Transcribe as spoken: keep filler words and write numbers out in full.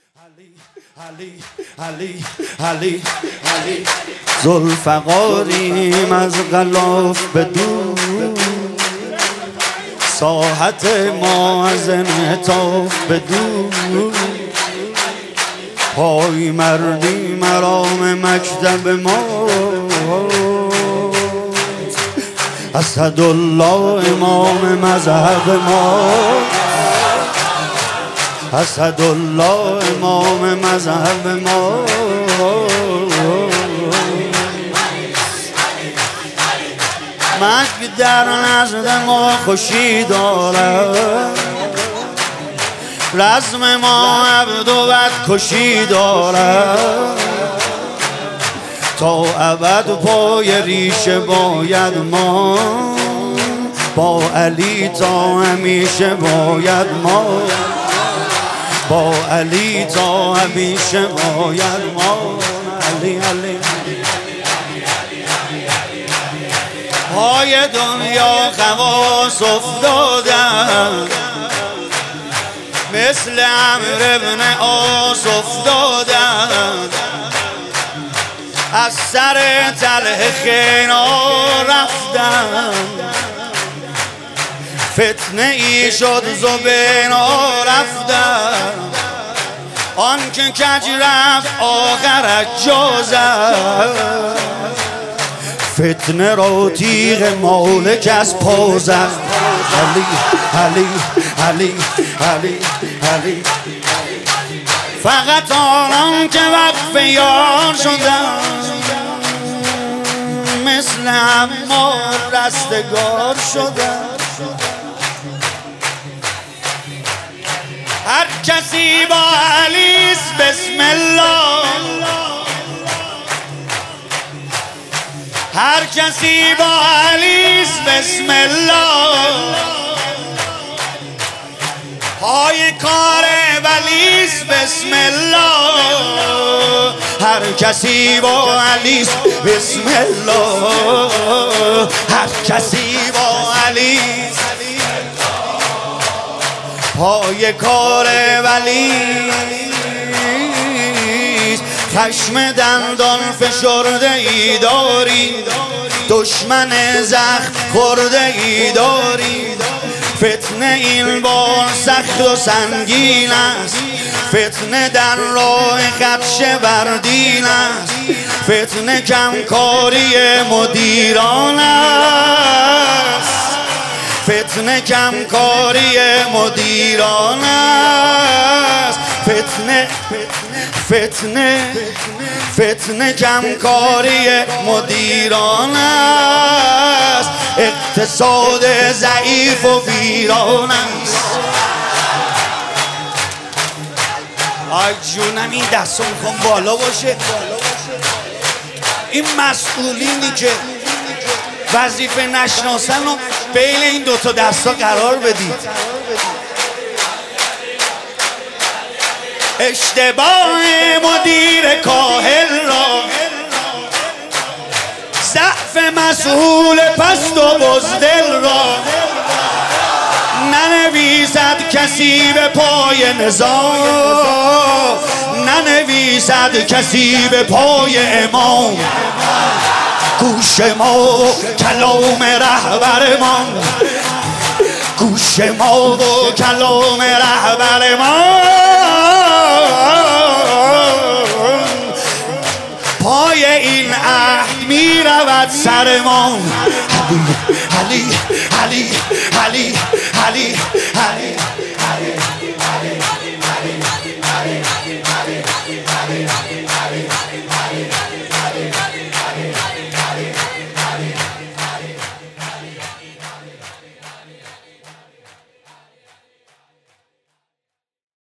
علی علی علی علی علی ذوالفقاریم از غلاف به دور، ساحت ما از انعطاف به دور، پای مردی مرام مکتب ما، اسدالله امام مذهب ما، اسدالله امام مذهب ما. مرگ در نزد ما خوشی دارد، رزم ما عبد و بد کشی دارد، تا ابد پای ریشه باید ما، با علی تا همیشه باید ما، با علی تا همیشه باید ما. علی علی پای دنیا خواص افتادن، مثل عمرو ابن عاص افتادن، از سر تله خینا رفتن، فتنه ای شد زبینا رفتن، آن که کج رفت آخرش جا زد، فتنه را تیغ مالک از پا زد. علی علی علی علی علی فقط آنان که وقف یار شدن، مثل عمار رستگار شدن. هر کسی با علیست بسم الله، هر کسی با علیست بسم الله، پای کار ولیست بسم الله، هر کسی با علیست بسم الله، هر کسی با علیست پای کار ولیست. خشم دندان فشرده ای داری، دشمن زخم خورده ای داری، فتنه این بار سخت و سنگین است، فتنه در راه خدش بردین است، فتنه کمکاری مدیران است، فتنه کمکاری مدیران است، فتنه فتنه فتنه کمکاری مدیران است، اقتصاد ضعیف و ویران است. آی جونم این دستم کن بالا باشه، این مسئولینی که وظیفه نشناسن و بین این دوتا دستا قرار بدید. اشتباه مدیر کاهل را، ضعف مسئول پست و بزدل را، ننویسد کسی به پای نظام، ننویسد کسی به پای امام. گوش ما کلام رهبر ما، گوش ما و کلام رهبر ما، پای این عهد می رود سرمان. علی علی علی علی علی علی علی علی